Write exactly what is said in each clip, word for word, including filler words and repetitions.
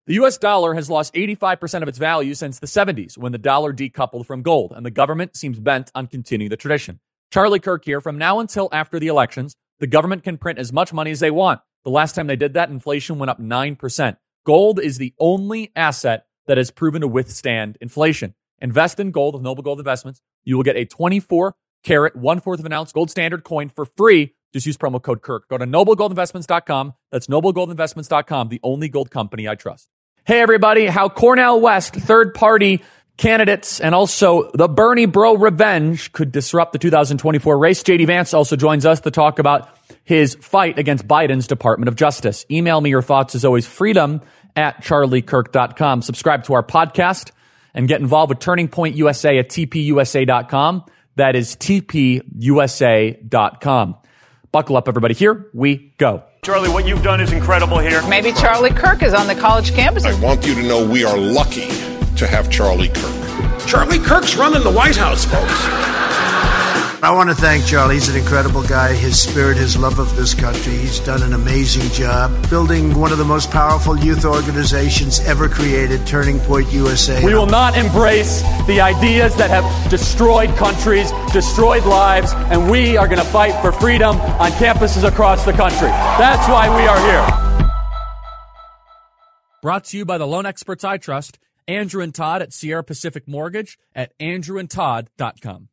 The U S dollar has lost eighty-five percent of its value since the seventies, when the dollar decoupled from gold, and the government seems bent on continuing the tradition. Charlie Kirk here. From now until after the elections, the government can print as much money as they want. The last time they did that, inflation went up nine percent. Gold is the only asset that has proven to withstand inflation. Invest in gold with Noble Gold Investments. You will get a twenty-four carat, one-fourth of an ounce gold standard coin for free. Just use promo code Kirk. Go to noble gold investments dot com. That's noble gold investments dot com, the only gold company I trust. Hey, everybody, how Cornel West, third-party candidates, and also the Bernie Bro revenge could disrupt the two thousand twenty-four race. J D Vance also joins us to talk about his fight against Biden's Department of Justice. Email me your thoughts, as always, freedom at charlie kirk dot com. Subscribe to our podcast and get involved with Turning Point U S A at t p u s a dot com. That is t p u s a dot com. Buckle up, everybody. Here we go. Charlie, what you've done is incredible here. Maybe Charlie Kirk is on the college campus. I want you to know we are lucky to have Charlie Kirk. Charlie Kirk's running the White House, folks. I want to thank Charlie. He's an incredible guy. His spirit, his love of this country. He's done an amazing job building one of the most powerful youth organizations ever created, Turning Point U S A. We will not embrace the ideas that have destroyed countries, destroyed lives, and we are going to fight for freedom on campuses across the country. That's why we are here. Brought to you by the loan experts I trust, Andrew and Todd at Sierra Pacific Mortgage at andrew and todd dot com.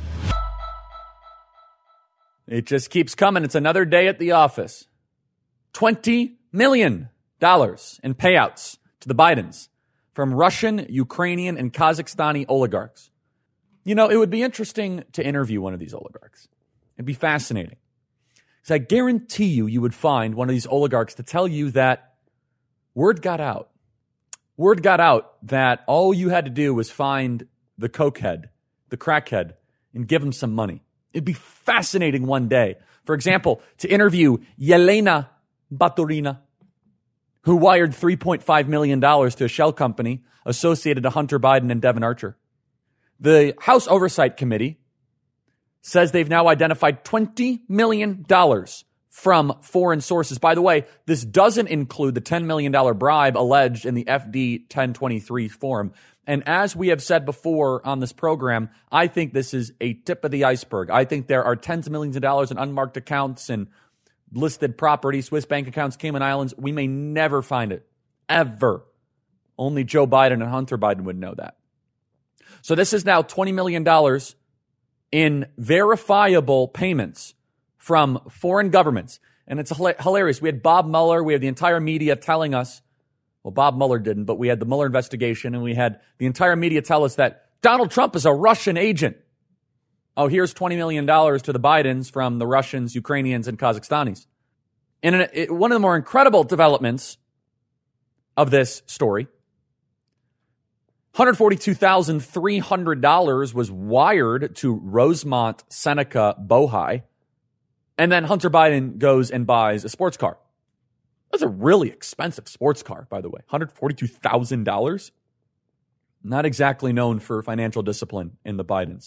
It just keeps coming. It's another day at the office. twenty million dollars in payouts to the Bidens from Russian, Ukrainian, and Kazakhstani oligarchs. You know, it would be interesting to interview one of these oligarchs. It'd be fascinating. Because I guarantee you, you would find one of these oligarchs to tell you that word got out. Word got out that all you had to do was find the cokehead, the crackhead, and give him some money. It'd be fascinating one day, for example, to interview Yelena Baturina, who wired three point five million dollars to a shell company associated to Hunter Biden and Devin Archer. The House Oversight Committee says they've now identified twenty million dollars from foreign sources. By the way, this doesn't include the ten million dollars bribe alleged in the F D ten twenty-three form. And as we have said before on this program, I think this is a tip of the iceberg. I think there are tens of millions of dollars in unmarked accounts and listed property, Swiss bank accounts, Cayman Islands. We may never find it, ever. Only Joe Biden and Hunter Biden would know that. So this is now twenty million dollars in verifiable payments from foreign governments. And it's hilarious. We had Bob Mueller, we had the entire media telling us, well, Bob Mueller didn't, but we had the Mueller investigation, and we had the entire media tell us that Donald Trump is a Russian agent. Oh, here's twenty million dollars to the Bidens from the Russians, Ukrainians, and Kazakhstanis. And in a, one of the more incredible developments of this story, one hundred forty-two thousand three hundred dollars was wired to Rosemont Seneca Bohai, and then Hunter Biden goes and buys a sports car. That's a really expensive sports car, by the way. one hundred forty-two thousand dollars. Not exactly known for financial discipline in the Bidens.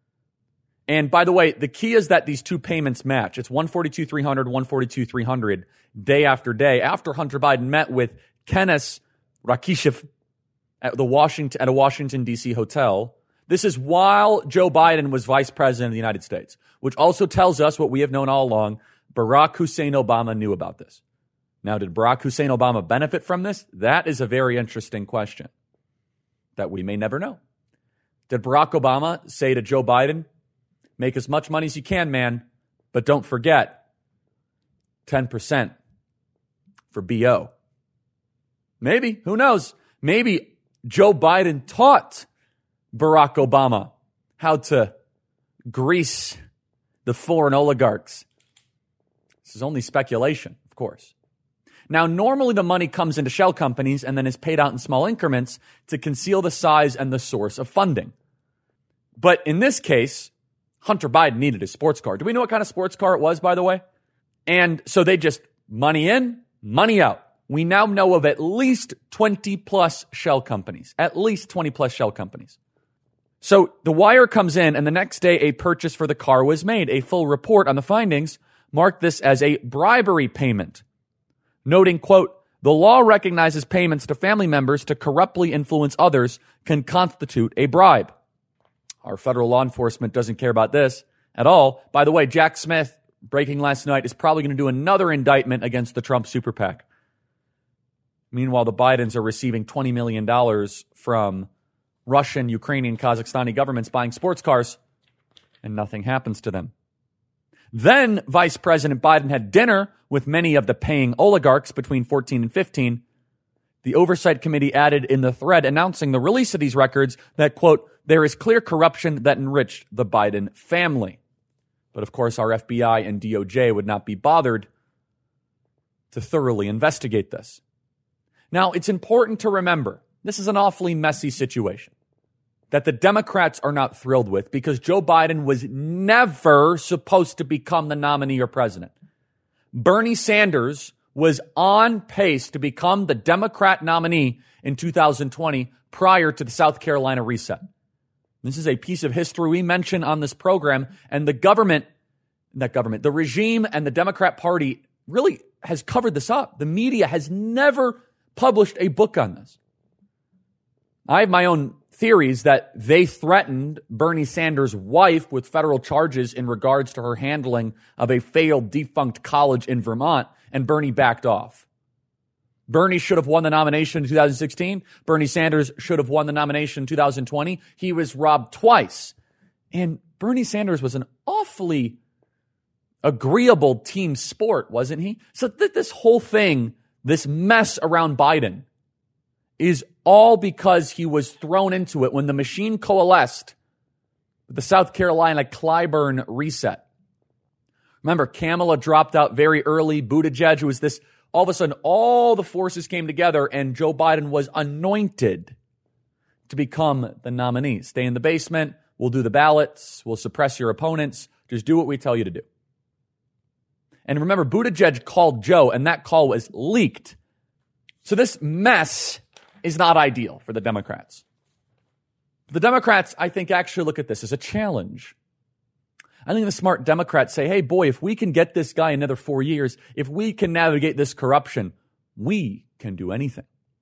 And by the way, the key is that these two payments match. It's one hundred forty-two thousand three hundred dollars, one hundred forty-two thousand three hundred dollars day after day after Hunter Biden met with Kenneth Rakishev at the Washington at a Washington, D C hotel. This is while Joe Biden was vice president of the United States, which also tells us what we have known all along. Barack Hussein Obama knew about this. Now, did Barack Hussein Obama benefit from this? That is a very interesting question that we may never know. Did Barack Obama say to Joe Biden, make as much money as you can, man, but don't forget ten percent for B O? Maybe. Who knows? Maybe Joe Biden taught Barack Obama how to grease the foreign oligarchs. This is only speculation, of course. Now, normally the money comes into shell companies and then is paid out in small increments to conceal the size and the source of funding. But in this case, Hunter Biden needed a sports car. Do we know what kind of sports car it was, by the way? And so they just money in, money out. We now know of at least twenty plus shell companies, at least twenty plus shell companies. So the wire comes in, and the next day a purchase for the car was made. A full report on the findings marked this as a bribery payment, noting, quote, The law recognizes payments to family members to corruptly influence others can constitute a bribe. Our federal law enforcement doesn't care about this at all. By the way, Jack Smith, breaking last night, is probably going to do another indictment against the Trump super PAC. Meanwhile, the Bidens are receiving twenty million dollars from Russian, Ukrainian, Kazakhstani governments buying sports cars, and nothing happens to them. Then Vice President Biden had dinner with many of the paying oligarchs between fourteen and fifteen. The Oversight Committee added in the thread announcing the release of these records that, quote, there is clear corruption that enriched the Biden family. But of course, our F B I and D O J would not be bothered to thoroughly investigate this. Now, it's important to remember, this is an awfully messy situation that the Democrats are not thrilled with because Joe Biden was never supposed to become the nominee or president. Bernie Sanders was on pace to become the Democrat nominee in two thousand twenty prior to the South Carolina reset. This is a piece of history we mention on this program, and the government, that government, the regime and the Democrat Party really has covered this up. The media has never published a book on this. I have my own theories that they threatened Bernie Sanders' wife with federal charges in regards to her handling of a failed defunct college in Vermont, and Bernie backed off. Bernie should have won the nomination in two thousand sixteen. Bernie Sanders should have won the nomination in two thousand twenty. He was robbed twice. And Bernie Sanders was an awfully agreeable team sport, wasn't he? So th- this whole thing, this mess around Biden, is all because he was thrown into it when the machine coalesced with the South Carolina Clyburn reset. Remember, Kamala dropped out very early. Buttigieg, who was this, all of a sudden, all the forces came together and Joe Biden was anointed to become the nominee. Stay in the basement. We'll do the ballots. We'll suppress your opponents. Just do what we tell you to do. And remember, Buttigieg called Joe, and that call was leaked. So this mess is not ideal for the Democrats. The Democrats, I think, actually look at this as a challenge. I think the smart Democrats say, hey, boy, if we can get this guy another four years, if we can navigate this corruption, we can do anything.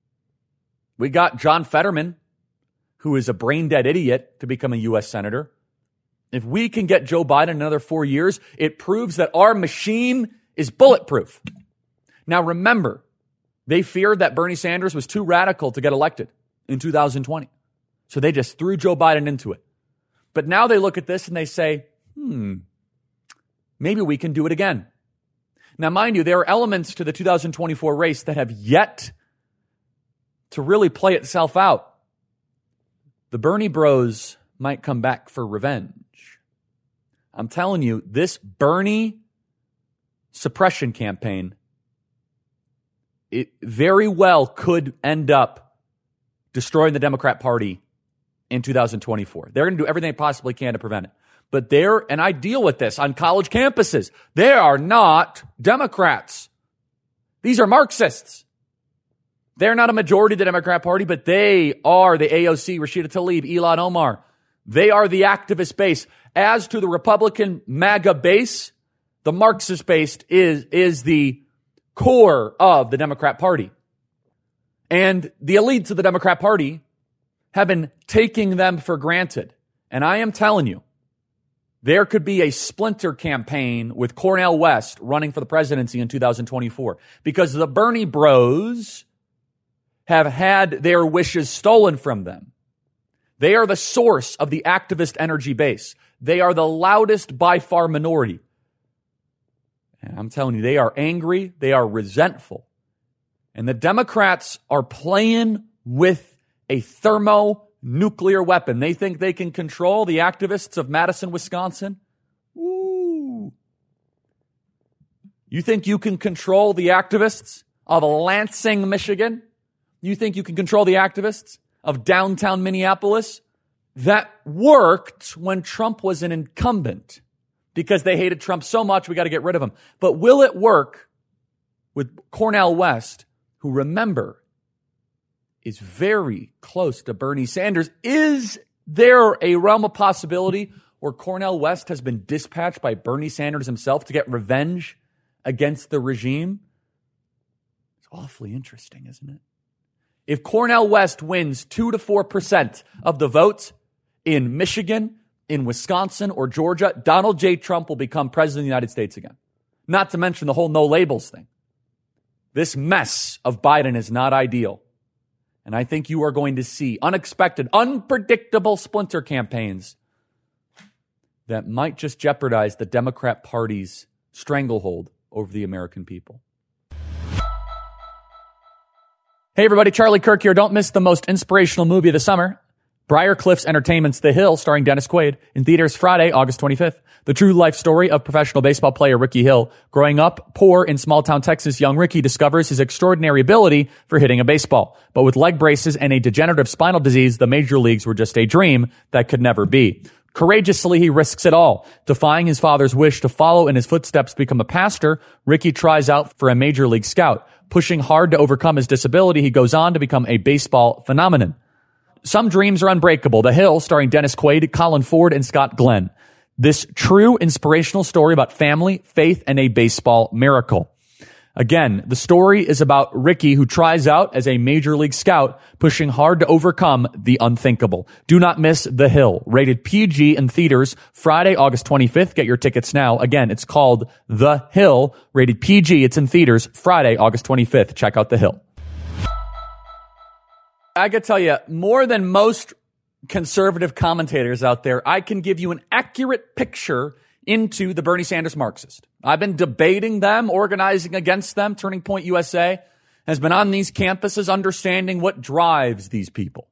We got John Fetterman, who is a brain-dead idiot, to become a U S senator. If we can get Joe Biden another four years, it proves that our machine is bulletproof. Now, remember, they feared that Bernie Sanders was too radical to get elected in two thousand twenty. So they just threw Joe Biden into it. But now they look at this and they say, hmm, maybe we can do it again. Now, mind you, there are elements to the two thousand twenty-four race that have yet to really play itself out. The Bernie bros might come back for revenge. I'm telling you, this Bernie suppression campaign, it very well could end up destroying the Democrat Party in two thousand twenty-four. They're going to do everything they possibly can to prevent it. But they're, and I deal with this on college campuses, they are not Democrats. These are Marxists. They're not a majority of the Democrat Party, but they are the A O C, Rashida Tlaib, Ilhan Omar. They are the activist base. As to the Republican MAGA base, the Marxist base is, is the core of the Democrat Party. And the elites of the Democrat Party have been taking them for granted. And I am telling you, there could be a splinter campaign with Cornel West running for the presidency in two thousand twenty-four because the Bernie bros have had their wishes stolen from them. They are the source of the activist energy base. They are the loudest by far minority. And I'm telling you, they are angry. They are resentful. And the Democrats are playing with a thermonuclear weapon. They think they can control the activists of Madison, Wisconsin. Ooh. You think you can control the activists of Lansing, Michigan? You think you can control the activists of downtown Minneapolis? That worked when Trump was an incumbent because they hated Trump so much we got to get rid of him. But will it work with Cornel West, who, remember, is very close to Bernie Sanders? Is there a realm of possibility where Cornel West has been dispatched by Bernie Sanders himself to get revenge against the regime? It's awfully interesting, isn't it? If Cornel West wins two to four percent of the votes in Michigan, in Wisconsin, or Georgia, Donald J. Trump will become president of the United States again. Not to mention the whole no labels thing. This mess of Biden is not ideal. And I think you are going to see unexpected, unpredictable splinter campaigns that might just jeopardize the Democrat Party's stranglehold over the American people. Hey everybody, Charlie Kirk here. Don't miss the most inspirational movie of the summer. Briarcliffs Entertainment's The Hill, starring Dennis Quaid, in theaters Friday, August twenty-fifth. The true life story of professional baseball player Ricky Hill. Growing up poor in small-town Texas, young Ricky discovers his extraordinary ability for hitting a baseball. But with leg braces and a degenerative spinal disease, the major leagues were just a dream that could never be. Courageously, he risks it all. Defying his father's wish to follow in his footsteps to become a pastor, Ricky tries out for a major league scout. Pushing hard to overcome his disability, he goes on to become a baseball phenomenon. Some dreams are unbreakable. The Hill, starring Dennis Quaid, Colin Ford, and Scott Glenn. This true inspirational story about family, faith, and a baseball miracle. Again, the story is about Ricky, who tries out as a major league scout, pushing hard to overcome the unthinkable. Do not miss The Hill, rated P G in theaters Friday, August twenty-fifth. Get your tickets now. Again, it's called The Hill, rated P G. It's in theaters Friday, August twenty-fifth. Check out The Hill. I gotta tell you, more than most conservative commentators out there, I can give you an accurate picture into the Bernie Sanders Marxist. I've been debating them, organizing against them. Turning Point U S A has been on these campuses understanding what drives these people.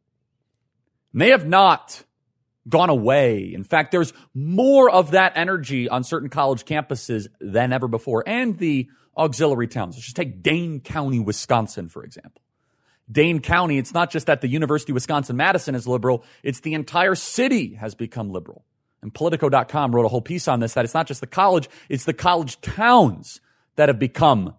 And they have not gone away. In fact, there's more of that energy on certain college campuses than ever before, and the auxiliary towns. Let's just take Dane County, Wisconsin, for example. Dane County, it's not just that the University of Wisconsin-Madison is liberal, it's the entire city has become liberal. And Politico dot com wrote a whole piece on this, that it's not just the college, it's the college towns that have become,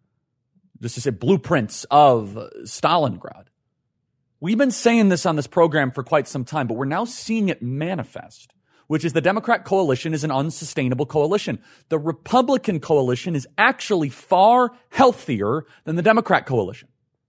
just to say, blueprints of Stalingrad. We've been saying this on this program for quite some time, but we're now seeing it manifest, which is the Democrat coalition is an unsustainable coalition. The Republican coalition is actually far healthier than the Democrat coalition.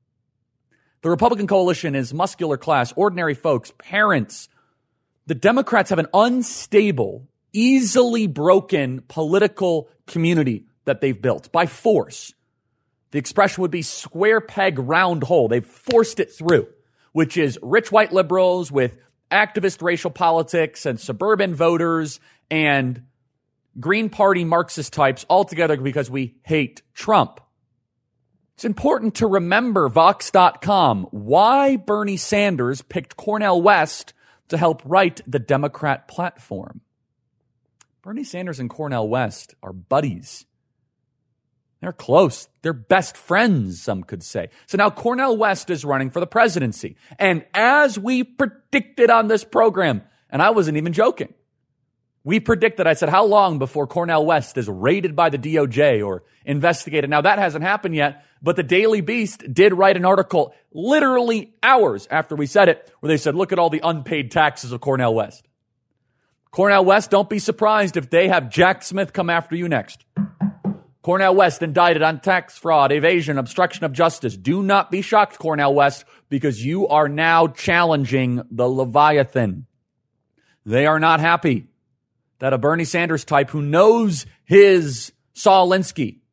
The Republican coalition is muscular class, ordinary folks, parents. The Democrats have an unstable, easily broken political community that they've built by force. The expression would be square peg, round hole. They've forced it through, which is rich white liberals with activist racial politics and suburban voters and Green Party Marxist types all together because we hate Trump. It's important to remember, Vox dot com, why Bernie Sanders picked Cornel West to help write the Democrat platform. Bernie Sanders and Cornel West are buddies. They're close. They're best friends, some could say. So now Cornel West is running for the presidency. And as we predicted on this program, and I wasn't even joking, we predicted, I said, how long before Cornel West is raided by the D O J or investigated? Now, that hasn't happened yet, but the Daily Beast did write an article literally hours after we said it, where they said, look at all the unpaid taxes of Cornel West. Cornel West, don't be surprised if they have Jack Smith come after you next. Cornel West indicted on tax fraud, evasion, obstruction of justice. Do not be shocked, Cornel West, because you are now challenging the Leviathan. They are not happy that a Bernie Sanders type who knows his Saul Alinsky,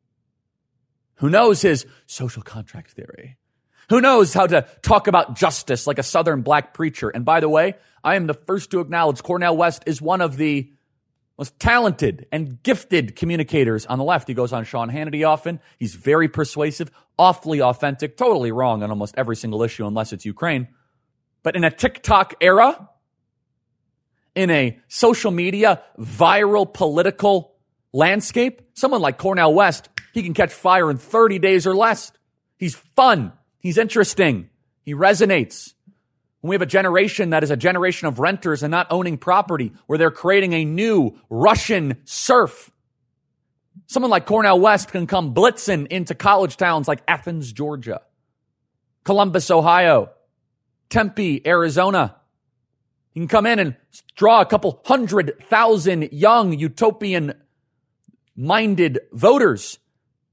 who knows his social contract theory, who knows how to talk about justice like a Southern black preacher. And by the way, I am the first to acknowledge Cornel West is one of the most talented and gifted communicators on the left. He goes on Sean Hannity often. He's very persuasive, awfully authentic, totally wrong on almost every single issue unless it's Ukraine. But in a TikTok era, in a social media, viral political landscape, someone like Cornel West, he can catch fire in thirty days or less. He's fun. He's interesting. He resonates. We have a generation that is a generation of renters and not owning property, where they're creating a new Russian serf. Someone like Cornel West can come blitzing into college towns like Athens, Georgia, Columbus, Ohio, Tempe, Arizona. He can come in and draw a couple hundred thousand young utopian-minded voters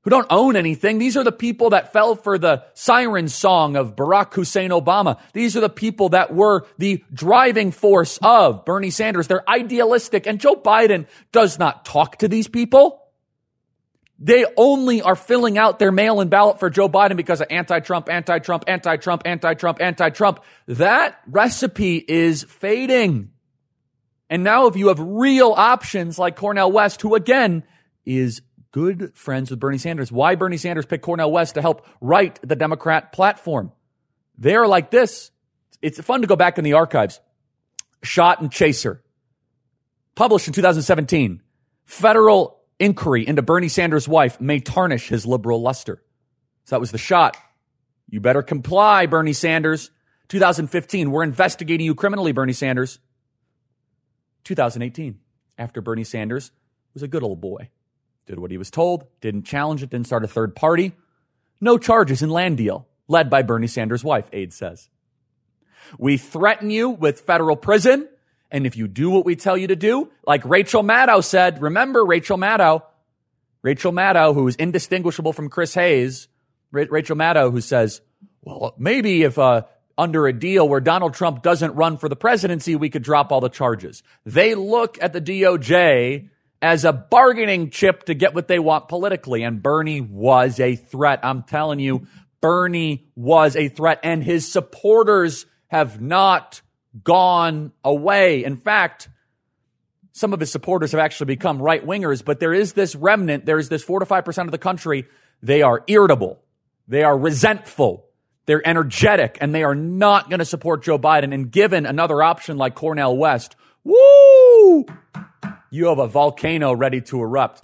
who don't own anything. These are the people that fell for the siren song of Barack Hussein Obama. These are the people that were the driving force of Bernie Sanders. They're idealistic, and Joe Biden does not talk to these people. They only are filling out their mail-in ballot for Joe Biden because of anti-Trump, anti-Trump, anti-Trump, anti-Trump, anti-Trump. That recipe is fading. And now if you have real options like Cornel West, who again is good friends with Bernie Sanders. Why Bernie Sanders picked Cornel West to help write the Democrat platform? They're like this. It's fun to go back in the archives. Shot and Chaser. Published in two thousand seventeen. Federal inquiry into Bernie Sanders' wife may tarnish his liberal luster. So that was the Shot. You better comply, Bernie Sanders. two thousand fifteen. We're investigating you criminally, Bernie Sanders. two thousand eighteen. After Bernie Sanders was a good old boy. Did what he was told, didn't challenge it, didn't start a third party. No charges in land deal, led by Bernie Sanders' wife, aide says. We threaten you with federal prison, and if you do what we tell you to do, like Rachel Maddow said, remember Rachel Maddow, Rachel Maddow, who is indistinguishable from Chris Hayes, Ra- Rachel Maddow, who says, well, maybe if uh, under a deal where Donald Trump doesn't run for the presidency, we could drop all the charges. They look at the D O J as a bargaining chip to get what they want politically. And Bernie was a threat. I'm telling you, Bernie was a threat, and his supporters have not gone away. In fact, some of his supporters have actually become right-wingers, but there is this remnant, there is this four to five percent of the country. They are irritable. They are resentful. They're energetic, and they are not going to support Joe Biden. And given another option like Cornel West, woo! You have a volcano ready to erupt.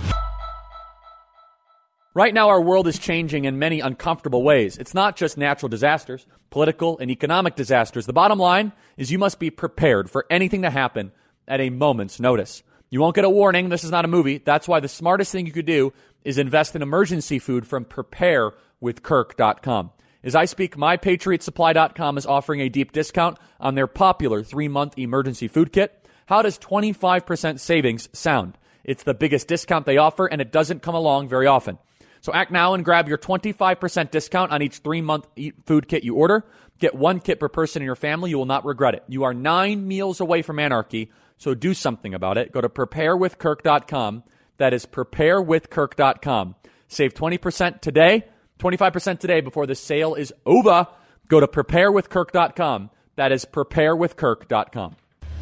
Right now, our world is changing in many uncomfortable ways. It's not just natural disasters, political and economic disasters. The bottom line is you must be prepared for anything to happen at a moment's notice. You won't get a warning. This is not a movie. That's why the smartest thing you could do is invest in emergency food from prepare with kirk dot com. As I speak, my patriot supply dot com is offering a deep discount on their popular three-month emergency food kit. How does twenty-five percent savings sound? It's the biggest discount they offer, and it doesn't come along very often. So act now and grab your twenty-five percent discount on each three-month food kit you order. Get one kit per person in your family. You will not regret it. You are nine meals away from anarchy, so do something about it. Go to prepare with kirk dot com. That is prepare with kirk dot com. Save twenty percent today, twenty-five percent today before the sale is over. Go to prepare with kirk dot com. That is prepare with kirk dot com.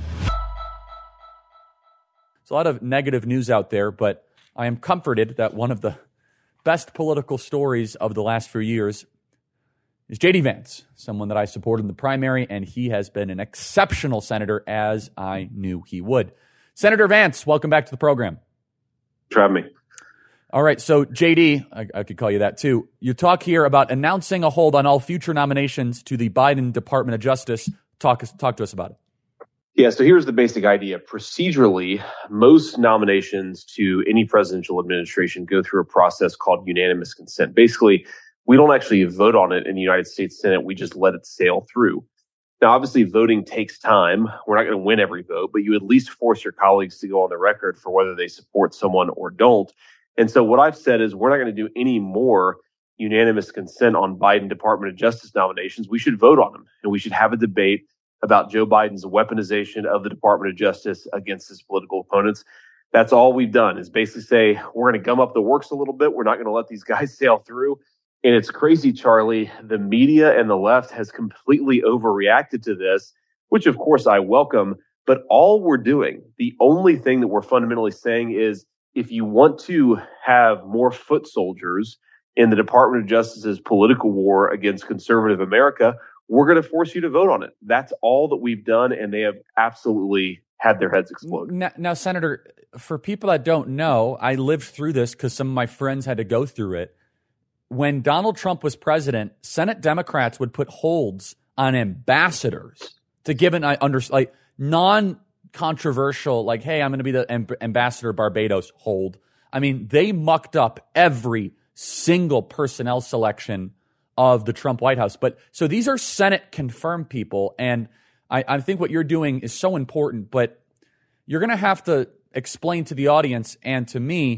There's a lot of negative news out there, but I am comforted that one of the best political stories of the last few years is J D Vance, someone that I supported in the primary, and he has been an exceptional senator, as I knew he would. Senator Vance, welcome back to the program. Thanks for having me. All right, so J D, I, I could call you that too. You talk here about announcing a hold on all future nominations to the Biden Department of Justice. Talk, talk to us about it. Yeah, so here's the basic idea. Procedurally, most nominations to any presidential administration go through a process called unanimous consent. Basically, we don't actually vote on it in the United States Senate. We just let it sail through. Now, obviously, voting takes time. We're not going to win every vote, but you at least force your colleagues to go on the record for whether they support someone or don't. And so what I've said is we're not going to do any more unanimous consent on Biden Department of Justice nominations. We should vote on them, and we should have a debate about Joe Biden's weaponization of the Department of Justice against his political opponents. That's all we've done is basically say, we're going to gum up the works a little bit. We're not going to let these guys sail through. And it's crazy, Charlie. The media and the left has completely overreacted to this, which of course I welcome. But all we're doing, the only thing that we're fundamentally saying is if you want to have more foot soldiers in the Department of Justice's political war against conservative America, we're going to force you to vote on it. That's all that we've done, and they have absolutely had their heads explode. Now, now, Senator, for people that don't know, I lived through this because some of my friends had to go through it. When Donald Trump was president, Senate Democrats would put holds on ambassadors to give an under, like non-controversial, like, hey, I'm going to be the amb- ambassador of Barbados hold. I mean, they mucked up every single personnel selection of the Trump White House. But so these are Senate confirmed people. And I, I think what you're doing is so important, but you're going to have to explain to the audience and to me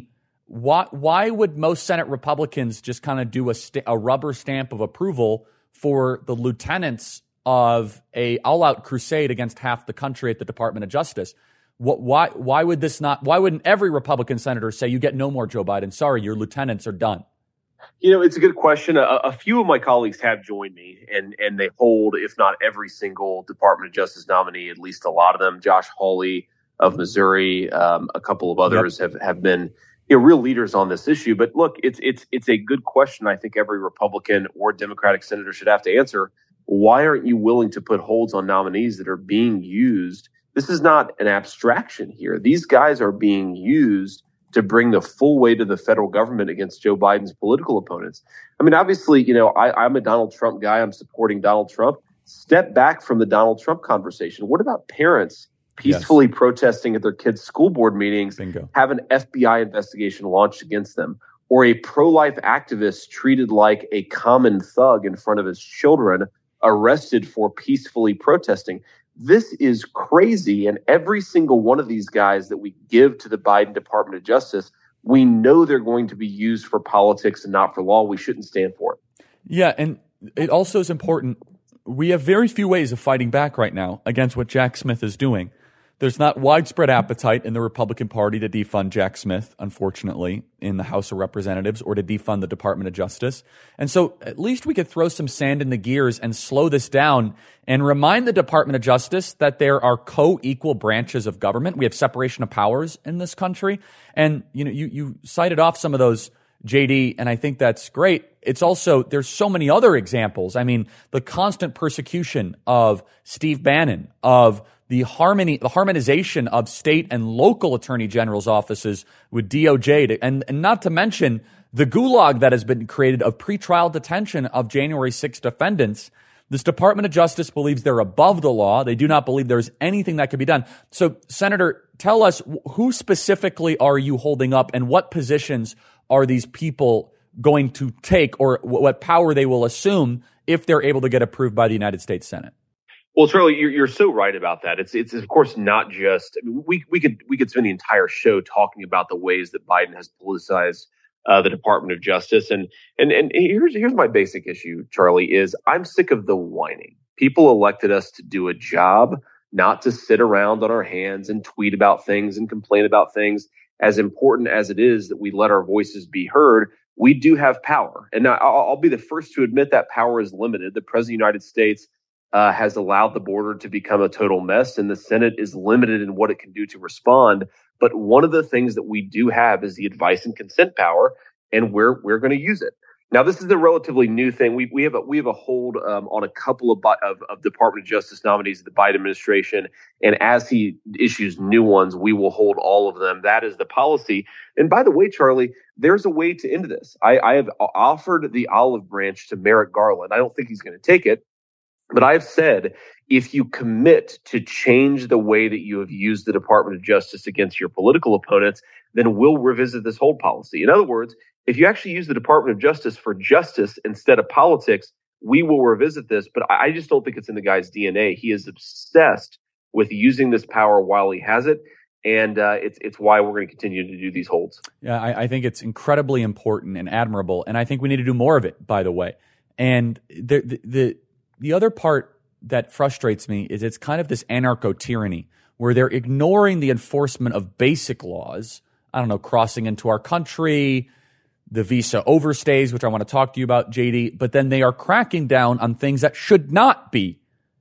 why why would most Senate Republicans just kind of do a, st- a rubber stamp of approval for the lieutenants of a all-out crusade against half the country at the Department of Justice? What, why why would this not? Why wouldn't every Republican senator say, "You get no more, Joe Biden. Sorry, your lieutenants are done"? You know, it's a good question. A, a few of my colleagues have joined me, and and they hold, if not every single Department of Justice nominee, at least a lot of them. Josh Hawley of Missouri, um, a couple of others yep. have have been you know, real leaders on this issue. But look, it's it's it's a good question. I think every Republican or Democratic senator should have to answer. Why aren't you willing to put holds on nominees that are being used? This is not an abstraction here. These guys are being used to bring the full weight of the federal government against Joe Biden's political opponents. I mean, obviously, you know, I, I'm a Donald Trump guy. I'm supporting Donald Trump. Step back from the Donald Trump conversation. What about parents peacefully yes. protesting at their kids' school board meetings, Bingo. have an F B I investigation launched against them, or a pro-life activist treated like a common thug in front of his children, arrested for peacefully protesting? This is crazy. And every single one of these guys that we give to the Biden Department of Justice, we know they're going to be used for politics and not for law. We shouldn't stand for it. Yeah. And it also is important. We have very few ways of fighting back right now against what Jack Smith is doing. There's not widespread appetite in the Republican Party to defund Jack Smith, unfortunately, in the House of Representatives, or to defund the Department of Justice. And so at least we could throw some sand in the gears and slow this down and remind the Department of Justice that there are co-equal branches of government. We have separation of powers in this country. And, you know, you, you cited off some of those, J D, and I think that's great. It's also, there's so many other examples. I mean, the constant persecution of Steve Bannon, of the harmony, the harmonization of state and local attorney general's offices with D O J, to, and, and not to mention the gulag that has been created of pretrial detention of January sixth defendants. This Department of Justice believes they're above the law. They do not believe there's anything that could be done. So, Senator, tell us, who specifically are you holding up, and what positions are these people going to take, or what power they will assume if they're able to get approved by the United States Senate? Well, Charlie, you're, you're so right about that. It's, it's of course not just. I mean, we we could we could spend the entire show talking about the ways that Biden has politicized uh, the Department of Justice, and and and here's here's my basic issue, Charlie, is I'm sick of the whining. People elected us to do a job, not to sit around on our hands and tweet about things and complain about things. As important as it is that we let our voices be heard, we do have power, and I'll, I'll be the first to admit that power is limited. The President of the United States Uh, has allowed the border to become a total mess, and the Senate is limited in what it can do to respond. But one of the things that we do have is the advice and consent power, and we're we're going to use it. Now, this is a relatively new thing. We we have a we have a hold um, on a couple of, of of Department of Justice nominees of the Biden administration, and as he issues new ones, we will hold all of them. That is the policy. And by the way, Charlie, there's a way to end this. I, I have offered the olive branch to Merrick Garland. I don't think he's going to take it. But I've said, if you commit to change the way that you have used the Department of Justice against your political opponents, then we'll revisit this hold policy. In other words, if you actually use the Department of Justice for justice instead of politics, we will revisit this. But I just don't think it's in the guy's D N A. He is obsessed with using this power while he has it. And uh, it's it's why we're going to continue to do these holds. Yeah, I, I think it's incredibly important and admirable. And I think we need to do more of it, by the way. And the the, the The other part that frustrates me is it's kind of this anarcho-tyranny where they're ignoring the enforcement of basic laws. I don't know, crossing into our country, the visa overstays, which I want to talk to you about, J D, but then they are cracking down on things that should not be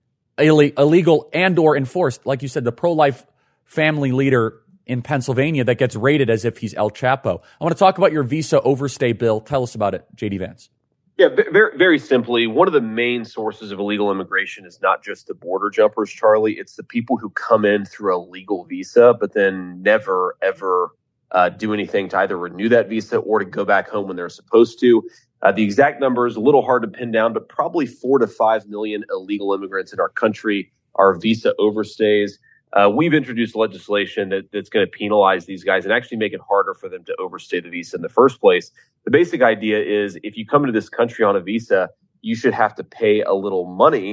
illegal and or enforced. Like you said, the pro-life family leader in Pennsylvania that gets rated as if he's El Chapo. I want to talk about your visa overstay bill. Tell us about it, J D Vance. Yeah, very, very simply, one of the main sources of illegal immigration is not just the border jumpers, Charlie. It's the people who come in through a legal visa, but then never, ever uh, do anything to either renew that visa or to go back home when they're supposed to. Uh, the exact number is a little hard to pin down, but probably four to five million illegal immigrants in our country are visa overstays. Uh, we've introduced legislation that, that's going to penalize these guys and actually make it harder for them to overstay the visa in the first place. The basic idea is if you come into this country on a visa, you should have to pay a little money.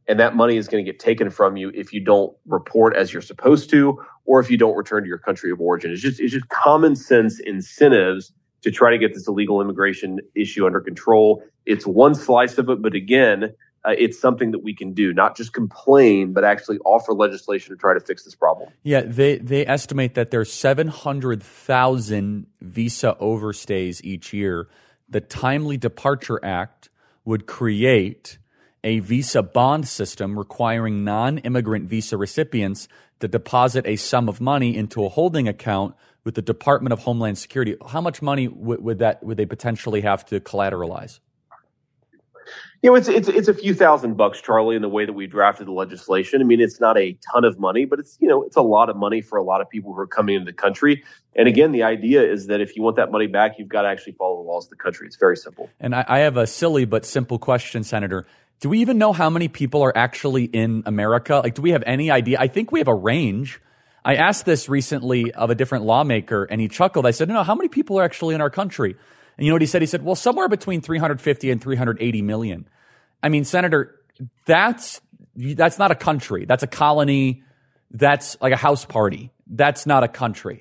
and that money is going to get taken from you if you don't report as you're supposed to, or if you don't return to your country of origin. It's just, it's just common sense incentives to try to get this illegal immigration issue under control. It's one slice of it, but again, uh, it's something that we can do, not just complain, but actually offer legislation to try to fix this problem. Yeah, they, they estimate that there's seven hundred thousand visa overstays each year. The Timely Departure Act would create a visa bond system requiring non-immigrant visa recipients to deposit a sum of money into a holding account with the Department of Homeland Security. How much money would, would that would they potentially have to collateralize? You know, it's it's it's a few thousand bucks, Charlie, in the way that we drafted the legislation. I mean, it's not a ton of money, but it's, you know, it's a lot of money for a lot of people who are coming into the country. And again, the idea is that if you want that money back, you've got to actually follow the laws of the country. It's very simple. And I, I have a silly but simple question, Senator. Do we even know how many people are actually in America? Like, do we have any idea? I think we have a range. I asked this recently of a different lawmaker, and he chuckled. I said, no, no, how many people are actually in our country? And you know what he said? He said, well, somewhere between three hundred fifty and three hundred eighty million. I mean, Senator, that's that's not a country. That's a colony. That's like a house party. That's not a country.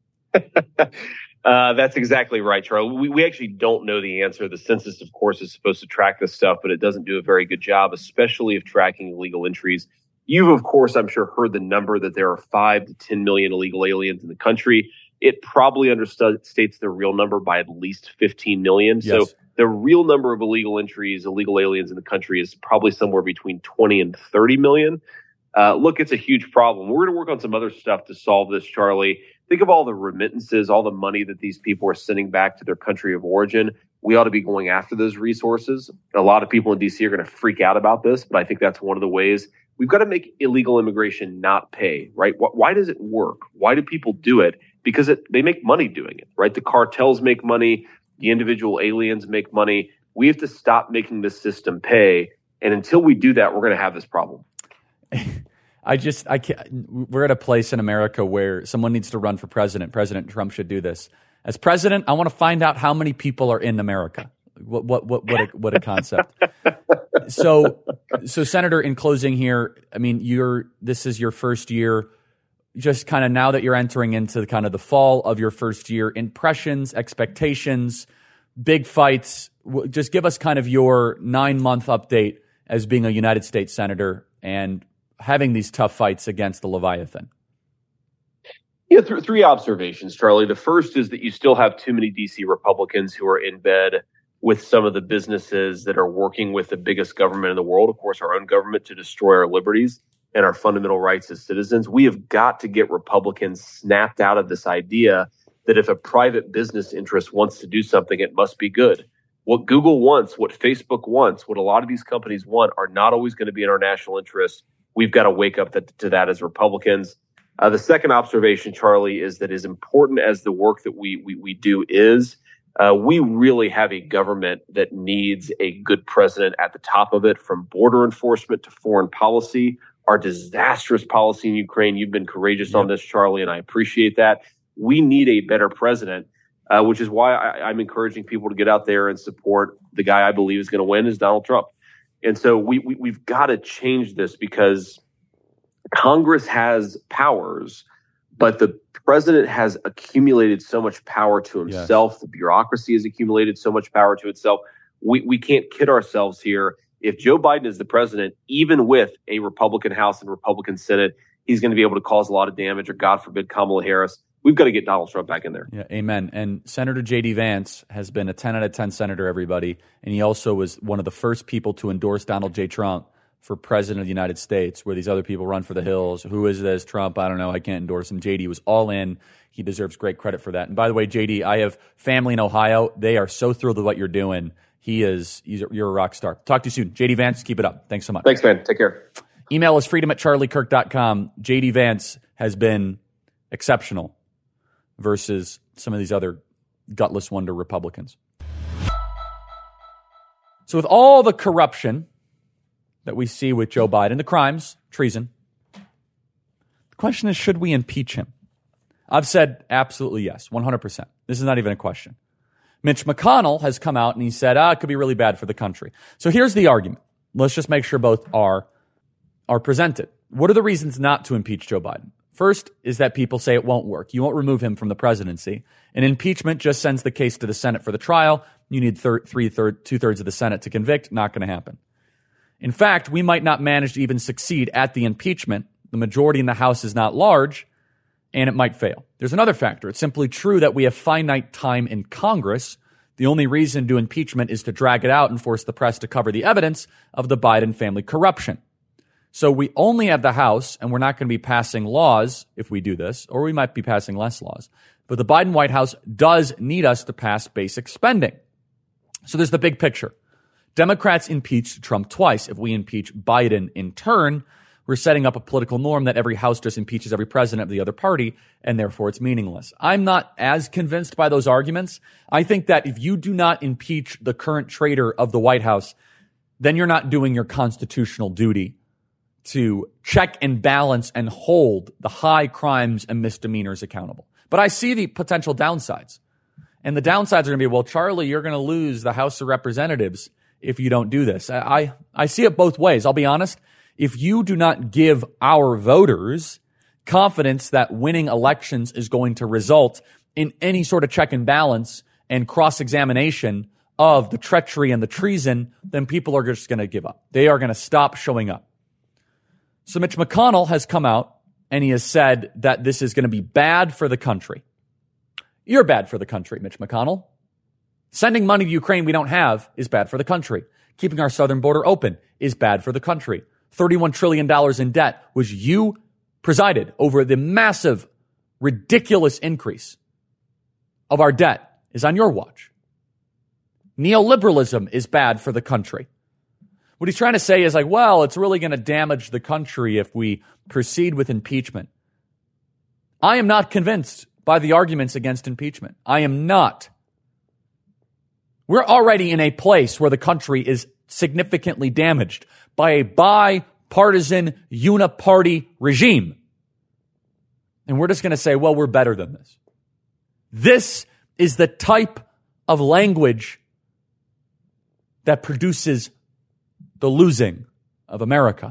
Uh, that's exactly right, Charlie. We, we actually don't know the answer. The census, of course, is supposed to track this stuff, but it doesn't do a very good job, especially of tracking illegal entries. You've, of course, I'm sure, heard the number that there are five to ten million illegal aliens in the country. It probably understates the real number by at least fifteen million. Yes. So the real number of illegal entries, illegal aliens in the country is probably somewhere between twenty and thirty million. Uh, look, it's a huge problem. We're going to work on some other stuff to solve this, Charlie. Think of all the remittances, all the money that these people are sending back to their country of origin. We ought to be going after those resources. A lot of people in D C are going to freak out about this, but I think that's one of the ways. We've got to make illegal immigration not pay, right? Why does it work? Why do people do it? Because it, they make money doing it, right? The cartels make money. The individual aliens make money. We have to stop making this system pay. And until we do that, we're going to have this problem. I just, I can't, we're at a place in America where someone needs to run for president. President Trump should do this. As president, I want to find out how many people are in America. What, what, what, what a, what a concept. So, so Senator, in closing here, I mean, you're, this is your first year, just kind of now that you're entering into the kind of the fall of your first year, impressions, expectations, big fights. Just give us kind of your nine month update as being a United States Senator and having these tough fights against the Leviathan. Yeah, th- three observations, Charlie. The first is that you still have too many D C Republicans who are in bed with some of the businesses that are working with the biggest government in the world, of course, our own government, to destroy our liberties and our fundamental rights as citizens. We have got to get Republicans snapped out of this idea that if a private business interest wants to do something, it must be good. What Google wants, what Facebook wants, what a lot of these companies want are not always going to be in our national interest. We've got to wake up that, to that as Republicans. Uh, the second observation, Charlie, is that as important as the work that we we, we do is, uh, we really have a government that needs a good president at the top of it, from border enforcement to foreign policy. Our disastrous policy in Ukraine, you've been courageous yep. on this, Charlie, and I appreciate that. We need a better president, uh, which is why I, I'm encouraging people to get out there and support the guy I believe is going to win, is Donald Trump. And so we, we, we've got to change this, because Congress has powers, but the president has accumulated so much power to himself. Yes. The bureaucracy has accumulated so much power to itself. We, we can't kid ourselves here. If Joe Biden is the president, even with a Republican House and Republican Senate, he's going to be able to cause a lot of damage, or God forbid, Kamala Harris. We've got to get Donald Trump back in there. Yeah, amen. And Senator J D Vance has been a ten out of ten senator, everybody. And he also was one of the first people to endorse Donald J. Trump for president of the United States, where these other people run for the hills. Who is this? Trump? I don't know. I can't endorse him. J D was all in. He deserves great credit for that. And by the way, J D, I have family in Ohio. They are so thrilled with what you're doing. He is, he's, you're a rock star. Talk to you soon. J D Vance, keep it up. Thanks so much. Thanks, man. Take care. Email us freedom at charlie kirk dot com. J D Vance has been exceptional versus some of these other gutless wonder Republicans. So with all the corruption that we see with Joe Biden, the crimes, treason, the question is, should we impeach him? I've said absolutely yes, one hundred percent. This is not even a question. Mitch McConnell has come out and he said, ah, it could be really bad for the country. So here's the argument. Let's just make sure both are are presented. What are the reasons not to impeach Joe Biden? First is that people say it won't work. You won't remove him from the presidency. An impeachment just sends the case to the Senate for the trial. You need thir- three third, two-thirds of the Senate to convict. Not going to happen. In fact, we might not manage to even succeed at the impeachment. The majority in the House is not large, and it might fail. There's another factor. It's simply true that we have finite time in Congress. The only reason to do impeachment is to drag it out and force the press to cover the evidence of the Biden family corruption. So we only have the House, and we're not going to be passing laws if we do this, or we might be passing less laws. But the Biden White House does need us to pass basic spending. So there's the big picture. Democrats impeached Trump twice. If we impeach Biden in turn, we're setting up a political norm that every House just impeaches every president of the other party, and therefore it's meaningless. I'm not as convinced by those arguments. I think that if you do not impeach the current traitor of the White House, then you're not doing your constitutional duty to check and balance and hold the high crimes and misdemeanors accountable. But I see the potential downsides. And the downsides are going to be, well, Charlie, you're going to lose the House of Representatives if you don't do this. I, I, I see it both ways. I'll be honest. If you do not give our voters confidence that winning elections is going to result in any sort of check and balance and cross-examination of the treachery and the treason, then people are just going to give up. They are going to stop showing up. So Mitch McConnell has come out and he has said that this is going to be bad for the country. You're bad for the country, Mitch McConnell. Sending money to Ukraine we don't have is bad for the country. Keeping our southern border open is bad for the country. thirty-one trillion dollars in debt, which you presided over the massive, ridiculous increase of our debt, is on your watch. Neoliberalism is bad for the country. What he's trying to say is like, well, it's really going to damage the country if we proceed with impeachment. I am not convinced by the arguments against impeachment. I am not. We're already in a place where the country is significantly damaged by a bipartisan uniparty regime. And we're just going to say, well, we're better than this. This is the type of language that produces the losing of America.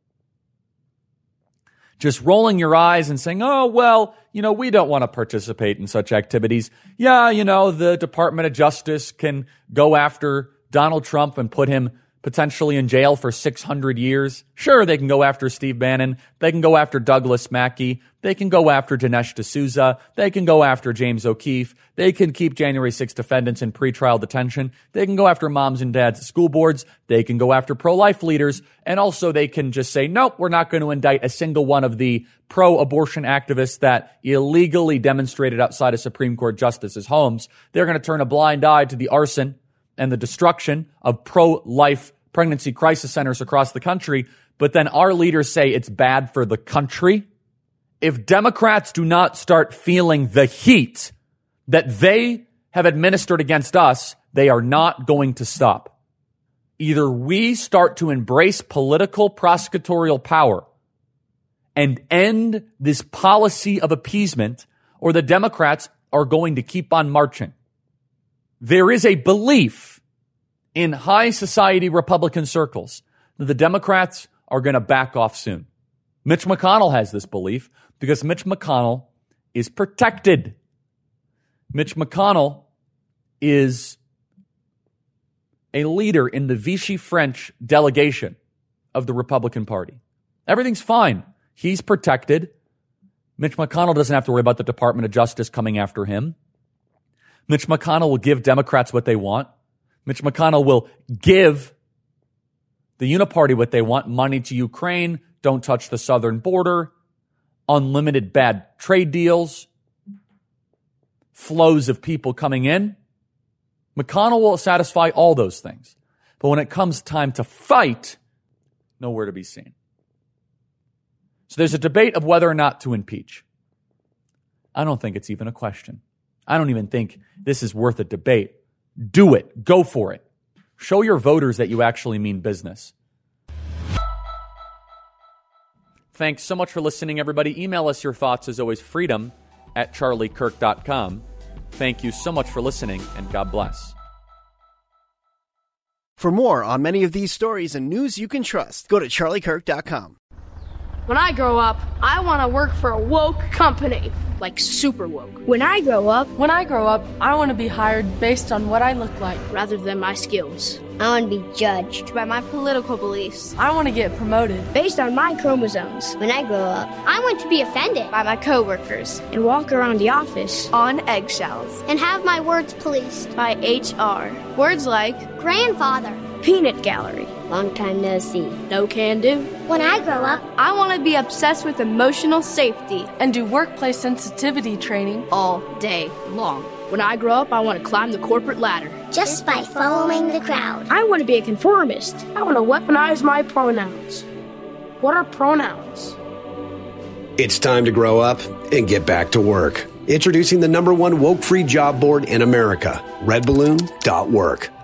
Just rolling your eyes and saying, oh, well, you know, we don't want to participate in such activities. Yeah, you know, the Department of Justice can go after Donald Trump and put him potentially in jail for six hundred years. Sure, they can go after Steve Bannon. They can go after Douglas Mackey. They can go after Dinesh D'Souza. They can go after James O'Keefe. They can keep January sixth defendants in pretrial detention. They can go after moms and dads at school boards. They can go after pro-life leaders. And also they can just say, nope, we're not going to indict a single one of the pro-abortion activists that illegally demonstrated outside of Supreme Court justices' homes. They're going to turn a blind eye to the arson and the destruction of pro-life pregnancy crisis centers across the country, but then our leaders say it's bad for the country. If Democrats do not start feeling the heat that they have administered against us, they are not going to stop. Either we start to embrace political prosecutorial power and end this policy of appeasement, or the Democrats are going to keep on marching. There is a belief in high society Republican circles that the Democrats are going to back off soon. Mitch McConnell has this belief because Mitch McConnell is protected. Mitch McConnell is a leader in the Vichy French delegation of the Republican Party. Everything's fine. He's protected. Mitch McConnell doesn't have to worry about the Department of Justice coming after him. Mitch McConnell will give Democrats what they want. Mitch McConnell will give the uniparty what they want: money to Ukraine, don't touch the southern border, unlimited bad trade deals, flows of people coming in. McConnell will satisfy all those things. But when it comes time to fight, nowhere to be seen. So there's a debate of whether or not to impeach. I don't think it's even a question. I don't even think this is worth a debate. Do it. Go for it. Show your voters that you actually mean business. Thanks so much for listening, everybody. Email us your thoughts, as always, freedom at charlie kirk dot com. Thank you so much for listening, and God bless. For more on many of these stories and news you can trust, go to charlie kirk dot com. When I grow up, I want to work for a woke company, like super woke. When I grow up, when I grow up, I want to be hired based on what I look like rather than my skills. I want to be judged by my political beliefs. I want to get promoted based on my chromosomes. When I grow up, I want to be offended by my coworkers and walk around the office on eggshells and have my words policed by H R. Words like grandfather, peanut gallery, long time no see, no can do. When I grow up, I want to be obsessed with emotional safety and do workplace sensitivity training all day long. When I grow up, I want to climb the corporate ladder just by following the crowd. I want to be a conformist. I want to weaponize my pronouns. What are pronouns? It's time to grow up and get back to work. Introducing the number one woke-free job board in America, red balloon dot work.